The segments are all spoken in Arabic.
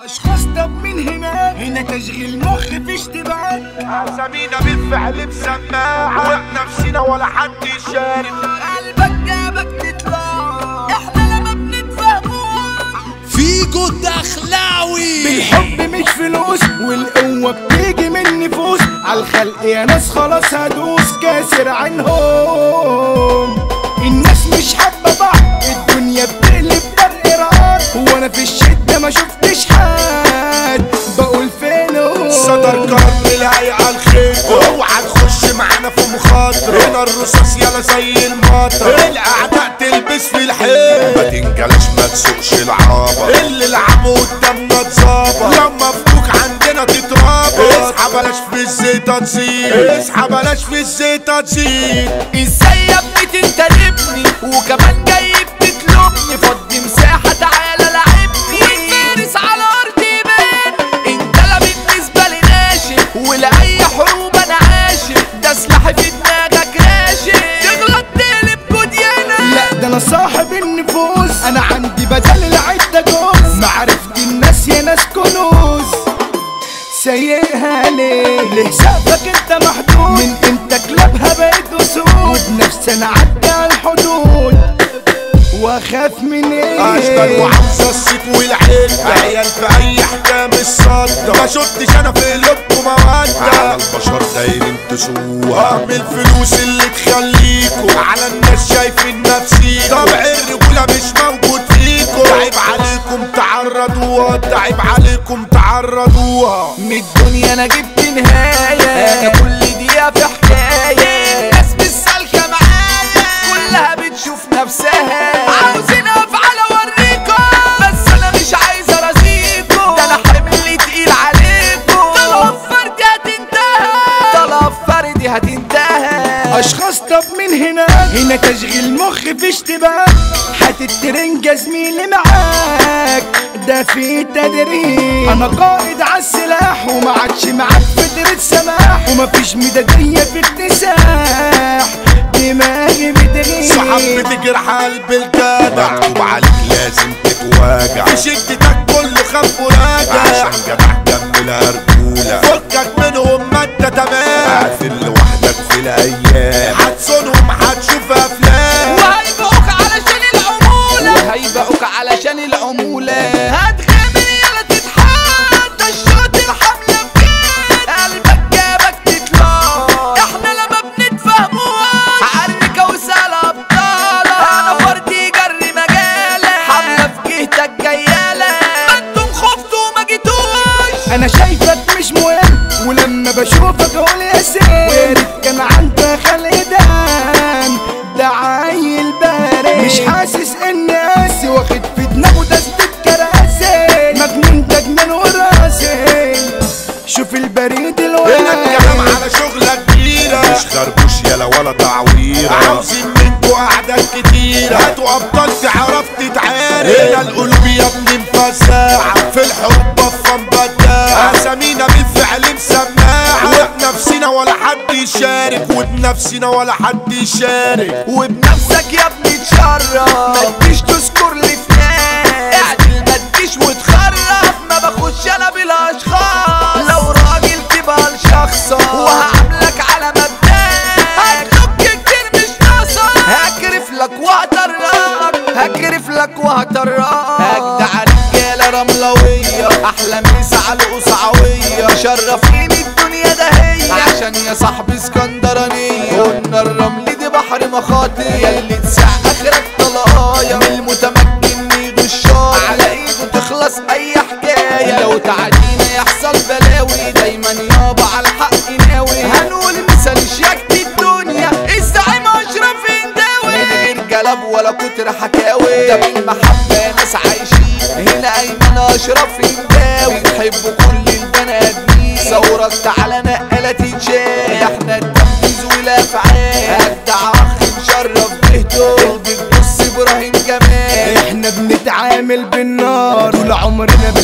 اشخاص طب من هنا تشغيل مخ في اشتباك. اسامينا بالفعل مسماعة وبنفسنا ولا حد يشارك. قلبك جابك تطلع احنا لما بنتفهموش. فيجو الدخلاوي بالحب مش فلوس والقوة بتيجي من نفوس. عالخلق يا ناس خلاص هدوس كاسر عنهم. الناس مش حابة بعض الدنيا بتقلب برقرات. وانا في الشدة ما شفتش حد بقول فينه صدر قرن الهيئة الخير اوعى تخش معانا في مخاطرة. هنا الرصاص يلا زي المطر. الاعداء تلبس في الحيط. ما تنجلش ما تسوقش العابة. اللي لعبوا قدامنا اتظابط. لما فوق عندنا تترابط. اصحى بلاش في الزيطة تزيد. اصحى بلاش في الزيطة تزيد. ازاي يا ابني تنتدبني وكمان جاي بتطلبني؟ فضي مساحة تعالى لعبني والفارس على ارض يبان. انت لا بالنسبة لي ناشف ولاي حروب انا عاشق. ده سلاحي في دماغك راشق تغلط تقلب كوديانا. لا ده انا صاحب النفوس. انا عندي بدل العدة جوز. معرفة الناس يا ناس كنوز. سايقها ليه سقفك انت محدود. من امتى كلابها بقيت اسود. بنفسي انا عدى على الحدود واخاف من ايه. اشبال وعاوزة الصيت والعدة. عيال في اي احكام الصدة. ما شفتش انا في قلوبكم مودة. على البشر دايرين تسوها. اهم الفلوس اللي تخليكوا على الناس شايفين نفسيكوا. طبع الرجولة مش موجود فيكوا. عيب عليكم تعرضوها. عيب عليكم تعرضوها. من الدنيا انا جبت نهاية. انا كل دقيقة في حكاية. ناس مش سالكة معايا كلها بتشوف نفسها. عاوزين افعل اوريكم بس انا مش عايز ارازيكم. ده انا حملي تقيل عليكم. طلب فردي هتنتهي. طلب فردي هتنتهي. اشخاص طب من هنا تشغيل مخ في اشتباك. هتترنجة زميلي معاك ده في تدريب. انا قائد عالسلاح وما عادش معاك فترة سماح. ومفيش مدادية في اكتساح. دماغي بتغيب. صحاب بتجرح قلب الجدع. مكتوب عليك لازم تتواجع. في شدتك كله خاف وراجع. عشان جدع كملها رجولة. فكك منهم ما انت تمام. قافل لوحدك في الايام. هتصونهم هتشوف افلام. وهيبقوك علشان العمولة. وهيبقوك علشان العمولة. هتغامر يلا تتحدى الشوط الحملة بجد. قلبك جابك تطلع احنا لما بنتفهموها. عركة وسهل ابطالة. انا فردي جري مجالة. حملة في جهتك جيالة. ما انتم خفتوا وما جيتوش. انا شايفك مش مهم ولما بشوفك اقول يا سيد. وياريت كان عندك خلق دم. ده عيل بارد مش حاسس اني قاسي. واخد في دماغه تسديد كراسي. مجنون ده جنان وراسي. شوف البريد هنا الكلام على شغلة كبيرة. مش خربوش يلا ولا تعويرة. عاوزين منكوا قعدات كتيرة. هاتوا ابطال تعرف تتعارك. هنا القلوب يا ابني مفزاعة. في الحروب بفن بداعة. اسامينا بالفعل مسماعة. وبنفسنا ولا حد يشارك. وبنفسنا ولا حد يشارك. وبنفسك يا ابني تشرف. ما تجيش تذكر لي في ناس. اعدل ما تجيش وتخرف. ما باخدش انا بالاشخاص. لو راجل تبقى لشخصك. وهعاملك على مبدأك. هتلوك كتير مش ناقصك. هكرف لك وهطرقك. هكرف لك وهطرقك. هجدع رجالة رملوية. احلى مسا على القصعوية. شرفين الدنيا ده هي. عشان يا صاحبي اسكندرانية. قلنا الرمل دي بحر مخاطر. ياللي تسع اخرك طلقايا. من المتمكن يغشاي. على ايده تخلص اي حكاية. لو تعدينا يحصل بلاوي. دايما يابا على الحق ناوي. هنقول مثال شياكة الدنيا. الزعيم اشرف هنداوي. من غير جلب ولا كتر حكاوي. ده بالمحبة ناس عايشين. هنا ايمن اشرف هنداوي. بنحبوا كل البني ادمين. ثورك تعالى نقلة تتشاف. احنا التنفيذ والافعال. اجدع اخ مشرف بهدوء. بتبص ابراهيم جمال. احنا بنتعامل بالنار. طول عمرنا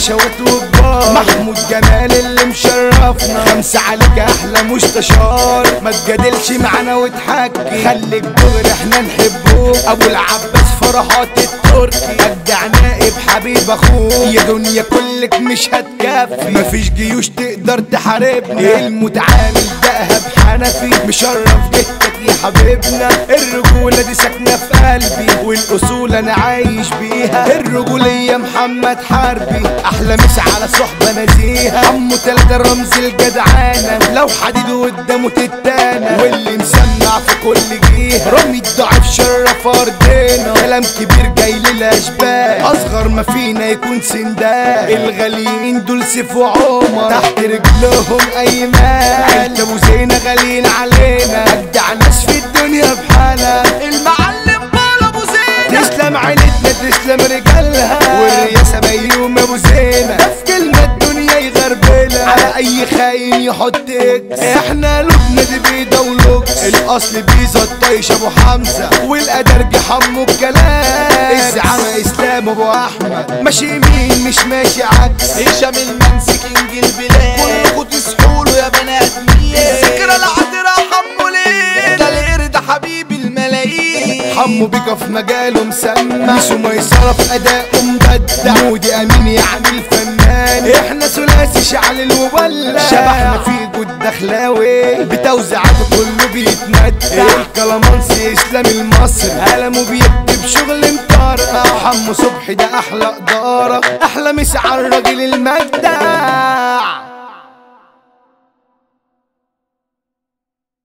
بشوات وكبار، محمود جمال اللي مشرفنا، 5 عليك احلى مستشار، ما تجادلش معانا وتحكي، خليك دغري احنا نحبوك، ابو العباس فرحات التركي، ابدع نائب حبيب اخوك، يا دنيا كلك مش هتكفي، مفيش جيوش تقدر تحاربنا، المتعامل دهب حنفي، مشرف جهتك يا حبيبنا، الرجولة دي ساكنة في قلبي، والاصول انا عايش بيها، الرجولية محمد حربي، احلى مسا على صحبة نزيهة، عمو 3 رمز الجدعانة، لو حديد قدامه تتانة، واللي مسمع في كل جهة، رامي الضعيف شرف ارضنا، كلام كبير جاي للاشباه، اصغر ما فينا يكون سندان، الغاليين دول سيف وعمر، تحت رجلهم اي مال، عيلة ابو زينة غاليين علينا، اجدع ناس في الدنيا بحالها، المعلم بال ابو زينة، تسلم عيلتنا تسلم رجالها، والرياسة بيوم ابو زينة، ده في كلمة الدنيا يغربلها، على اي خاين يحط اكس، احنا لبنا دي بيضة ولوكس، الاصل بيزا الطيش ابو حمزة، والادرج حمو الكلام، الزعامة اسلام ابو احمد، ماشي يمين مش ماشي عكس، هشام المنسي كينج البلاد، كلكوا تصحوا يا بنات مين، الذكرى العطرة حمو ليه، ده القرد حبيب الملايين، حمو بيكا في مجاله مسمى، مش ميسرة في اداؤه مبدع، مودي امين يعني الفنان، احنا ثلاثي شعل المبلع، شبحنا في جود دخلاوي، بتوزيعاته كله بيتمتع، الكلامانسي اسلام المصري، قلمه بيكتب شغل مطرقع، حمو صبحي ده احلى اداره، احلى مسا على الراجل المجدع.